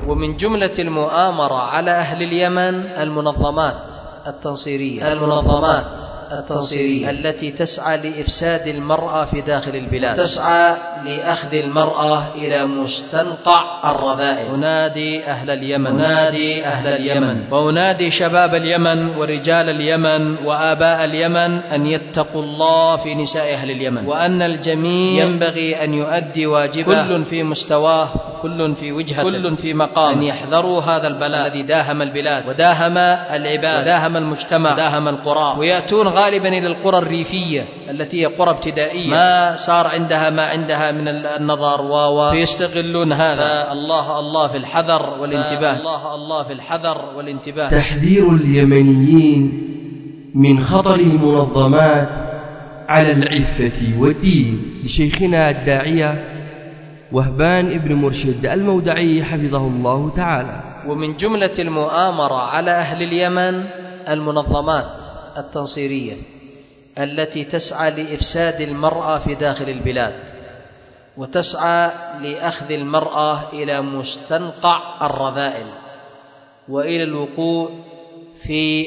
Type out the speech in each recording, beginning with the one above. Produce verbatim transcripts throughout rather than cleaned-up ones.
ومن جملة المؤامرة على أهل اليمن المنظمات التنصيرية المنظمات التنصيرية التي تسعى لإفساد المرأة في داخل البلاد، تسعى لأخذ المرأة إلى مستنقع الرذائل. أنادي أهل اليمن أنادي أهل اليمن وأنادي شباب اليمن ورجال اليمن وآباء اليمن أن يتقوا الله في نساء أهل اليمن، وأن الجميع ينبغي أن يؤدي واجبه، كل في مستواه، كل في وجهته، كل في مقام، أن يحذروا هذا البلاء الذي داهم البلاد وداهم العباد وداهم المجتمع وداهم القرى، ويأتون غالبا إلى القرى الريفية التي هي قرى ابتدائية ما صار عندها ما عندها من النظر ويستغلون هذا. الله الله في الحذر والانتباه، الله الله في الحذر والانتباه. تحذير اليمنيين من خطر المنظمات على العفة والدين لشيخنا الداعية وهبان ابن مرشد المودعي حفظه الله تعالى. ومن جملة المؤامرة على أهل اليمن المنظمات التنصيرية التي تسعى لإفساد المرأة في داخل البلاد، وتسعى لأخذ المرأة إلى مستنقع الرذائل وإلى الوقوع في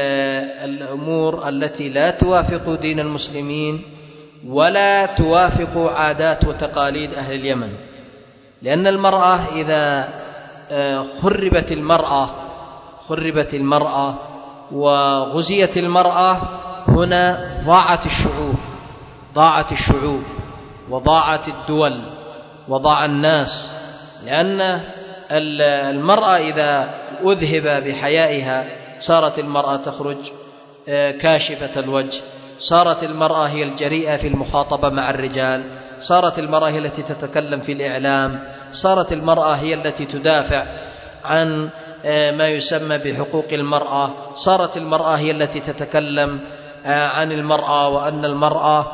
الأمور التي لا توافق دين المسلمين ولا توافق عادات وتقاليد أهل اليمن. لأن المرأة إذا خربت المرأة خربت المرأة وغزيت المرأة هنا ضاعت الشعوب ضاعت الشعوب وضاعت الدول وضاع الناس. لأن المرأة إذا أذهب بحيائها صارت المرأة تخرج كاشفة الوجه، صارت المرأة هي الجريئة في المخاطبة مع الرجال، صارت المرأة هي التي تتكلم في الإعلام، صارت المرأة هي التي تدافع عن ما يسمى بحقوق المرأة، صارت المرأة هي التي تتكلم عن المرأة وأن المرأة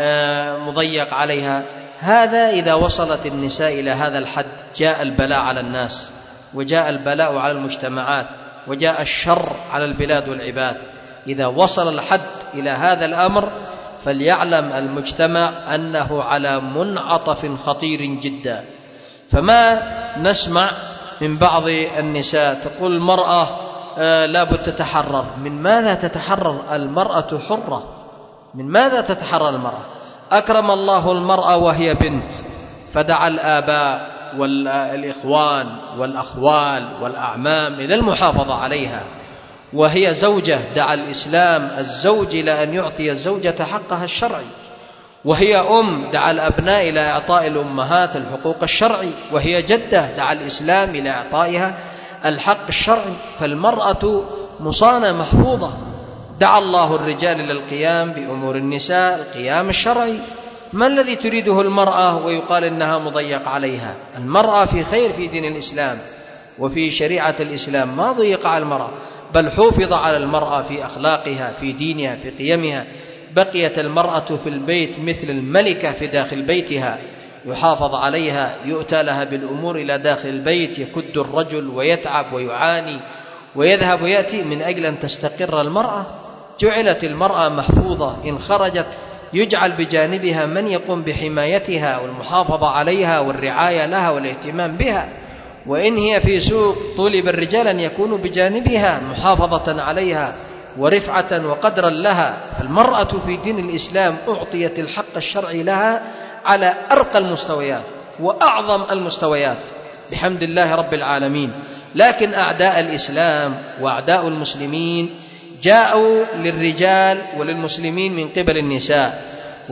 مضيق عليها. هذا إذا وصلت النساء إلى هذا الحد جاء البلاء على الناس، وجاء البلاء على المجتمعات، وجاء الشر على البلاد والعباد. إذا وصل الحد إلى هذا الأمر فليعلم المجتمع أنه على منعطف خطير جدا. فما نسمع من بعض النساء تقول المرأة لابد تتحرر. من ماذا تتحرر؟ المرأة حرة. من ماذا تتحرر المرأة؟ أكرم الله المرأة وهي بنت، فدعا الآباء والإخوان والأخوال والأعمام إلى المحافظة عليها. وهي زوجة دعا الإسلام الزوج إلى أن يعطي الزوجة حقها الشرعي. وهي أم دعا الأبناء إلى إعطاء الأمهات الحقوق الشرعي. وهي جدة دعا الإسلام إلى إعطائها الحق الشرعي. فالمرأة مصانة محفوظة. دعا الله الرجال إلى القيام بأمور النساء القيام الشرعي. ما الذي تريده المرأة ويقال إنها مضيق عليها؟ المرأة في خير في دين الإسلام وفي شريعة الإسلام، ما ضيق على المرأة، بل حافظ على المرأة في أخلاقها في دينها في قيمها. بقيت المرأة في البيت مثل الملكة في داخل بيتها، يحافظ عليها، يؤتى لها بالأمور إلى داخل البيت. يكد الرجل ويتعب ويعاني ويذهب ويأتي من أجل أن تستقر المرأة. جعلت المرأة محفوظة، إن خرجت يجعل بجانبها من يقوم بحمايتها والمحافظة عليها والرعاية لها والاهتمام بها. وإن هي في سوق طلب الرجال أن يكونوا بجانبها محافظة عليها ورفعة وقدرا لها. فالمرأة في دين الإسلام أعطيت الحق الشرعي لها على أرقى المستويات وأعظم المستويات بحمد الله رب العالمين. لكن أعداء الإسلام وأعداء المسلمين جاءوا للرجال وللمسلمين من قبل النساء،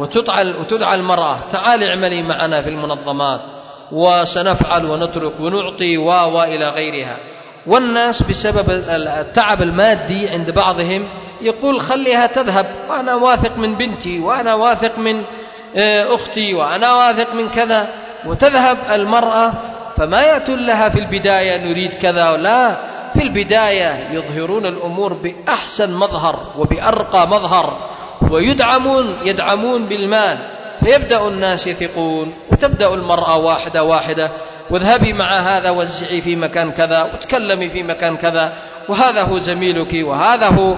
وتدعى المرأة تعالي اعملي معنا في المنظمات وسنفعل ونترك ونعطي و إلى غيرها. والناس بسبب التعب المادي عند بعضهم يقول خليها تذهب، وأنا واثق من بنتي وأنا واثق من أختي وأنا واثق من كذا، وتذهب المرأة. فما يأتون لها في البداية نريد كذا، لا، في البداية يظهرون الأمور بأحسن مظهر وبأرقى مظهر، ويدعمون يدعمون بالمال، فيبدأ الناس يثقون، وتبدأ المرأة واحدة واحدة، واذهبي مع هذا وزعي في مكان كذا وتكلمي في مكان كذا، وهذا هو زميلك وهذا هو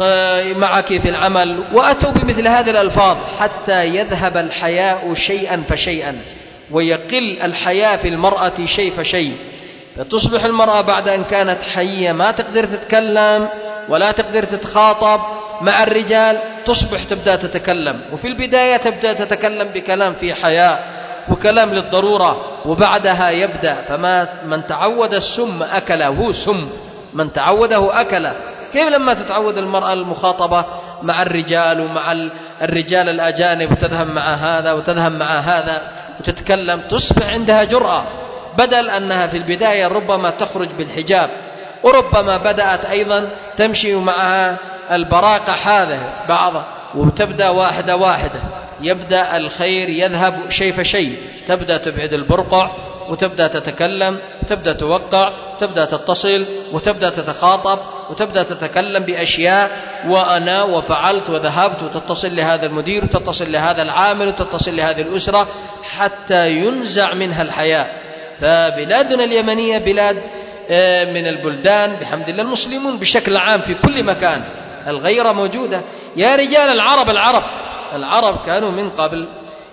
معك في العمل. وأتوا بمثل هذه الألفاظ حتى يذهب الحياء شيئا فشيئا، ويقل الحياء في المرأة شيء فشيء. فتصبح المرأة بعد أن كانت حية ما تقدر تتكلم ولا تقدر تتخاطب مع الرجال، تصبح تبدأ تتكلم، وفي البداية تبدأ تتكلم بكلام في حياء وكلام للضرورة، وبعدها يبدأ. فما من تعود السم أكله، هو سم من تعوده أكله. كيف لما تتعود المرأة المخاطبة مع الرجال ومع الرجال الأجانب وتذهب مع هذا وتذهب مع هذا وتتكلم، تصبح عندها جرأة، بدل أنها في البداية ربما تخرج بالحجاب، وربما بدأت أيضا تمشي معها البراقة هذه بعضها، وتبدأ واحدة واحدة، يبدأ الخير يذهب شيء فشيء، تبدأ تبعد البرقع وتبدأ تتكلم، تبدأ توقع، تبدأ تتصل وتبدأ تتخاطب وتبدأ تتكلم بأشياء، وأنا وفعلت وذهبت، وتتصل لهذا المدير وتتصل لهذا العامل وتتصل لهذه الأسرة حتى ينزع منها الحياء. فبلادنا اليمنية بلاد من البلدان بحمد الله المسلمون بشكل عام في كل مكان الغيرة موجودة. يا رجال العرب العرب العرب كانوا من قبل،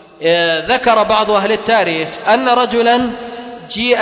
ذكر بعض أهل التاريخ أن رجلا جيء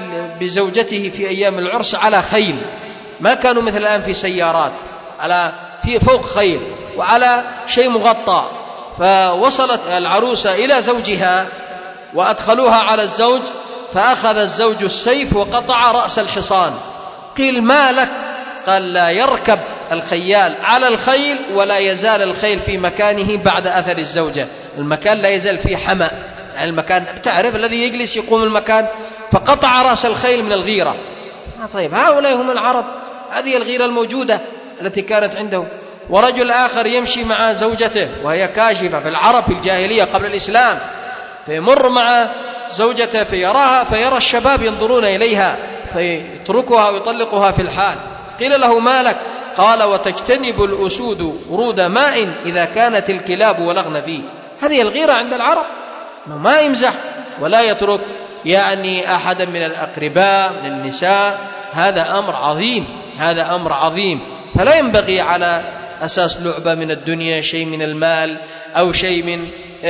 بزوجته في أيام العرس على خيل، ما كانوا مثل الآن في سيارات، على في فوق خيل وعلى شيء مغطى. فوصلت العروسة إلى زوجها وأدخلوها على الزوج، فأخذ الزوج السيف وقطع رأس الحصان. قيل ما لك؟ قال لا يركب الخيال على الخيل ولا يزال الخيل في مكانه بعد أثر الزوجة، المكان لا يزال فيه حمأ، يعني المكان تعرف الذي يجلس يقوم المكان، فقطع رأس الخيل من الغيرة. طيب هؤلاء هم العرب، هذه الغيرة الموجودة التي كانت عنده. ورجل آخر يمشي مع زوجته وهي كاشفة، في العرب في الجاهلية قبل الإسلام، فيمر مع زوجته فيراها، فيرى الشباب ينظرون إليها فيتركها ويطلقها في الحال. قيل له ما لك؟ قال وتجتنب الأسود ورود ماء إذا كانت الكلاب ولغن فيه. هذه الغيرة عند العرب، ما يمزح ولا يترك يعني أحدا من الأقرباء من النساء. هذا أمر عظيم، هذا أمر عظيم. فلا ينبغي على أساس لعبة من الدنيا، شيء من المال أو شيء من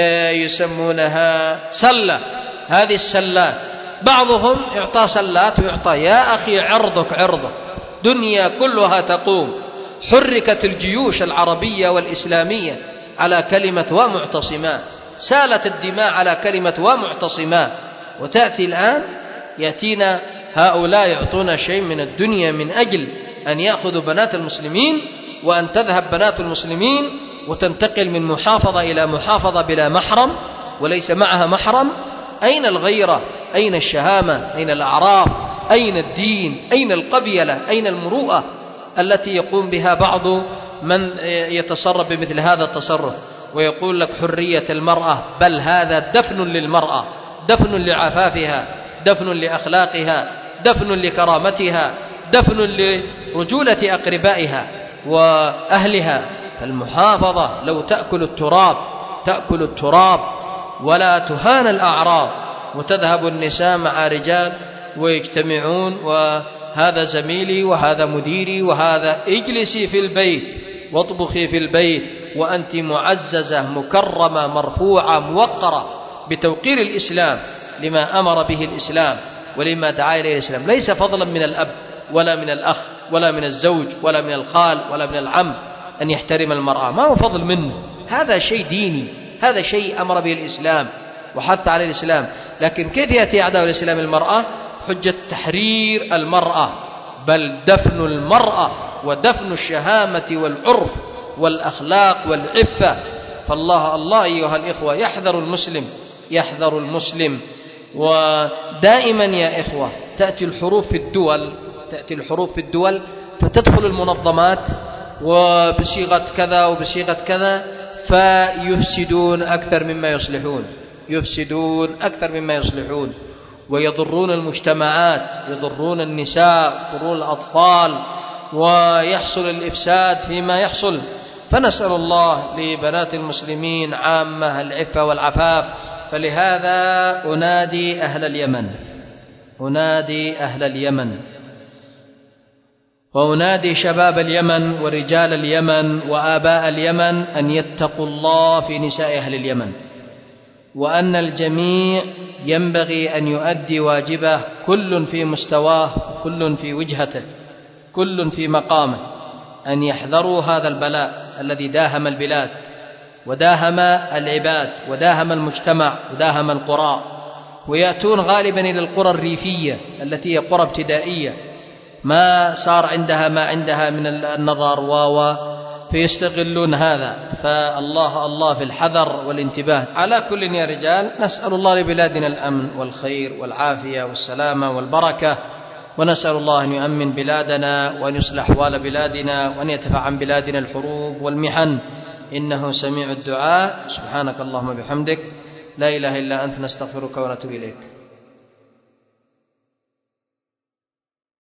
يسمونها سلة، هذه السلات بعضهم يعطى سلات ويعطى. يا أخي عرضك عرضك، دنيا كلها تقوم. حركت الجيوش العربية والإسلامية على كلمة ومعتصما، سالت الدماء على كلمة ومعتصما، وتأتي الآن يأتينا هؤلاء يعطون شيء من الدنيا من أجل أن يأخذوا بنات المسلمين، وأن تذهب بنات المسلمين وتنتقل من محافظة إلى محافظة بلا محرم وليس معها محرم. أين الغيرة؟ أين الشهامة؟ أين الأعراف؟ أين الدين؟ أين القبيلة؟ أين المروءة التي يقوم بها بعض من يتصرف بمثل هذا التصرف ويقول لك حرية المرأة؟ بل هذا دفن للمرأة، دفن لعفافها، دفن لأخلاقها، دفن لكرامتها، دفن لرجولة أقربائها وأهلها. فالمحافظة لو تأكل التراب تأكل التراب ولا تهان الأعراض، وتذهب النساء مع رجال ويجتمعون، وهذا زميلي وهذا مديري وهذا، اجلسي في البيت واطبخي في البيت وأنت معززة مكرمة مرفوعة موقرة بتوقير الإسلام لما أمر به الإسلام ولما دعا إليه الإسلام، ليس فضلا من الأب ولا من الأخ ولا من الزوج ولا من الخال ولا من العم أن يحترم المرأة، ما هو فضل منه، هذا شيء ديني، هذا شيء أمر به الإسلام وحث عليه الإسلام. لكن كيف يأتي أعداء الإسلام المرأة؟ حجة تحرير المرأة، بل دفن المرأة ودفن الشهامة والعرف والأخلاق والعفة. فالله الله أيها الإخوة يحذر المسلم، يحذر المسلم. ودائما يا إخوة تأتي الحروب في الدول، تأتي الحروب في الدول فتدخل المنظمات وبصيغة كذا وبصيغة كذا، فيفسدون أكثر مما يصلحون، يفسدون أكثر مما يصلحون، ويضرون المجتمعات، يضرون النساء، يضرون الأطفال، ويحصل الإفساد فيما يحصل. فنسأل الله لبنات المسلمين عامة العفة والعفاف. فلهذا أنادي أهل اليمن، أنادي أهل اليمن وأنادي شباب اليمن ورجال اليمن وآباء اليمن أن يتقوا الله في نساء أهل اليمن، وأن الجميع ينبغي أن يؤدي واجبه، كل في مستواه، كل في وجهته، كل في مقامه، أن يحذروا هذا البلاء الذي داهم البلاد وداهم العباد وداهم المجتمع وداهم القرى، ويأتون غالبا إلى القرى الريفية التي هي قرى ابتدائية ما صار عندها ما عندها من النظر و فيستغلون هذا. فالله الله في الحذر والانتباه. على كل يا رجال، نسأل الله لبلادنا الأمن والخير والعافية والسلامة والبركة، ونسأل الله أن يؤمن بلادنا وأن يصلح أحوال بلادنا وأن يدفع عن بلادنا الحروب والمحن، إنه سميع الدعاء. سبحانك اللهم وبحمدك، لا إله إلا أنت، نستغفرك ونتوب إليك.